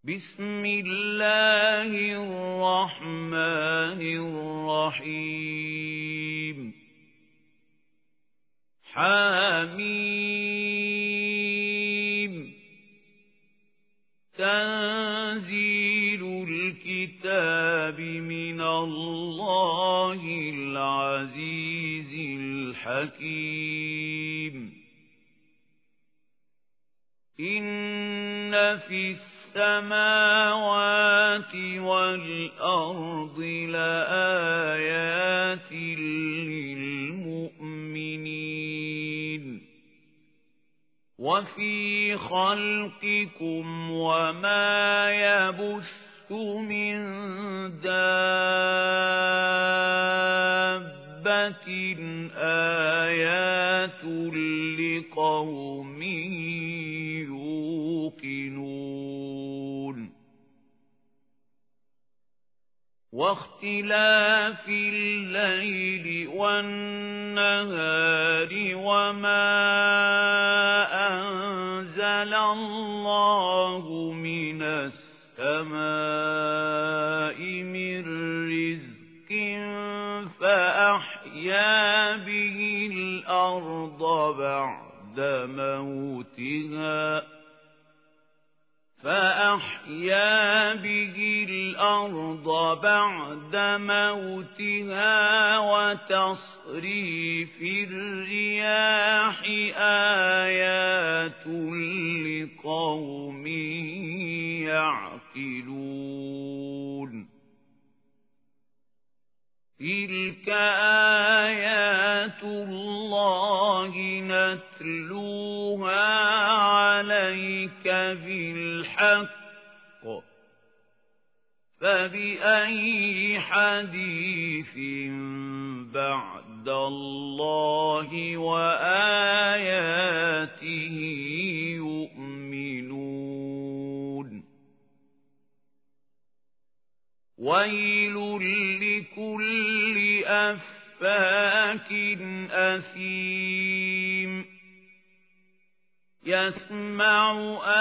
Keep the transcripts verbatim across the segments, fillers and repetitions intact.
بسم الله الرحمن الرحيم حميم تنزيل الكتاب من الله العزيز الحكيم إن في السماوات والأرض لآيات للمؤمنين وفي خلقكم وما يبث من دابة آيات لقوم يوقنون واختلاف الليل والنهار وما أنزل الله من السماء من رزق فأحيا به الأرض بعد موتها فأحيا به الأرض بعد موتها وتصريف الرياح آيات لقوم يعقلون تلك آيات الله نتلوها عليك بالحق فبأي حديث بعد الله وآياته يؤمنون ويل لكل أفاك أثيم يسمع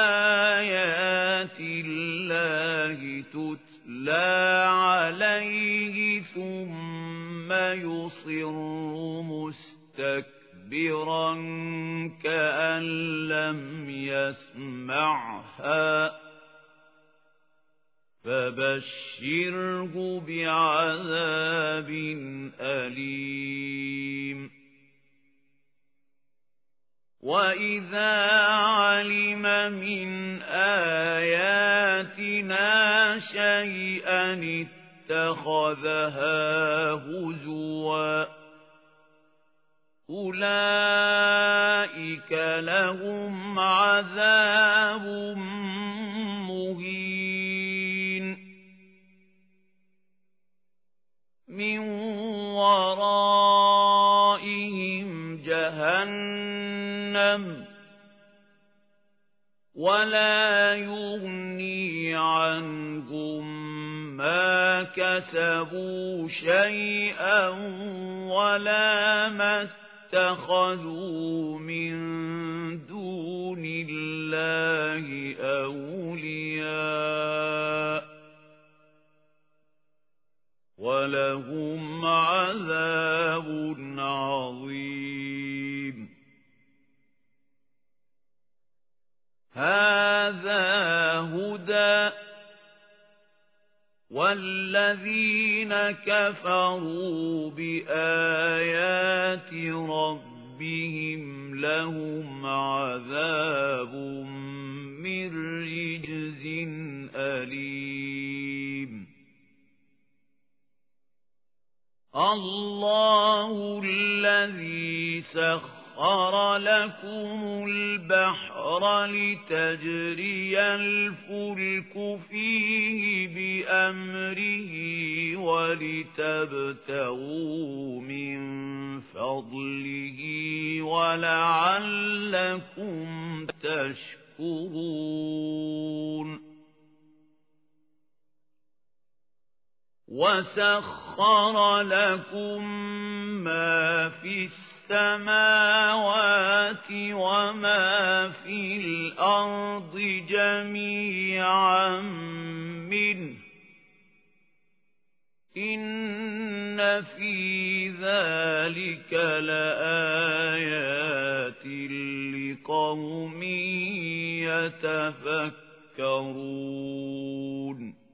آيات الله تتلى عليه ثم يصر مستكبرا كأن لم يسمعها فبشره بعذاب أليم وإذا علم من آياتنا شيئا اتخذها هزوا أولئك لهم عذاب مهين من ورائهم جهنم ولا يغني عنهم ما كسبوا شيئا ولا ما اتخذوا من دون الله أولياء ولهم عذاب عظيم هذا هدى والذين كفروا بآيات ربهم لهم عذاب من رجز أليم الله الذي سخر لكم البحر لتجري الفلك فيه بأمره ولتبتغوا من فضله ولعلكم تشكرون وَسَخَّرَ لَكُم مَّا فِي السَّمَاوَاتِ وَمَا فِي الْأَرْضِ جَمِيعًا مِّنْهُ إِنَّ فِي ذَلِكَ لَآيَاتٍ لِقَوْمٍ يَتَفَكَّرُونَ